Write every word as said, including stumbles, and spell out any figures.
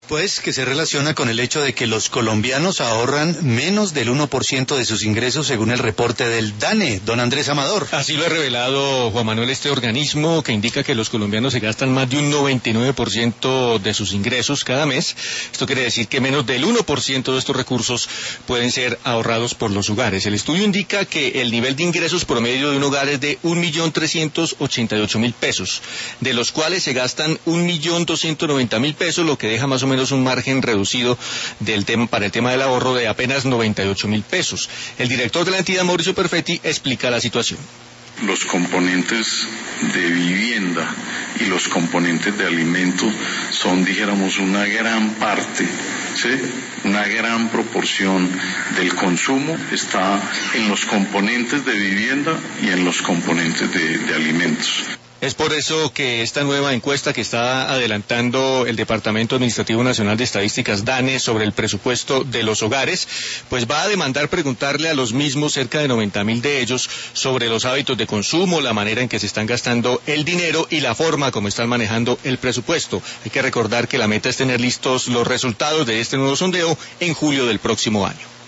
Pues que se relaciona con el hecho de que los colombianos ahorran menos del uno por ciento de sus ingresos según el reporte del DANE, don Andrés Amador. Así lo ha revelado Juan Manuel, este organismo que indica que los colombianos se gastan más de un noventa y nueve por ciento de sus ingresos cada mes. Esto quiere decir que menos del uno por ciento de estos recursos pueden ser ahorrados por los hogares. El estudio indica que el nivel de ingresos promedio de un hogar es de un millón trescientos ochenta y ocho mil pesos, de los cuales se gastan un millón doscientos noventa mil pesos, lo que deja más o menos un margen reducido del tema, para el tema del ahorro de apenas noventa y ocho mil pesos. El director de la entidad, Mauricio Perfetti, explica la situación. Los componentes de vivienda y los componentes de alimentos son, dijéramos, una gran parte, ¿sí? Una gran proporción del consumo está en los componentes de vivienda y en los componentes de, de alimentos. Es por eso que esta nueva encuesta que está adelantando el Departamento Administrativo Nacional de Estadísticas, DANE, sobre el presupuesto de los hogares, pues va a demandar preguntarle a los mismos, cerca de noventa mil de ellos, sobre los hábitos de consumo, la manera en que se están gastando el dinero y la forma como están manejando el presupuesto. Hay que recordar que la meta es tener listos los resultados de este nuevo sondeo en julio del próximo año.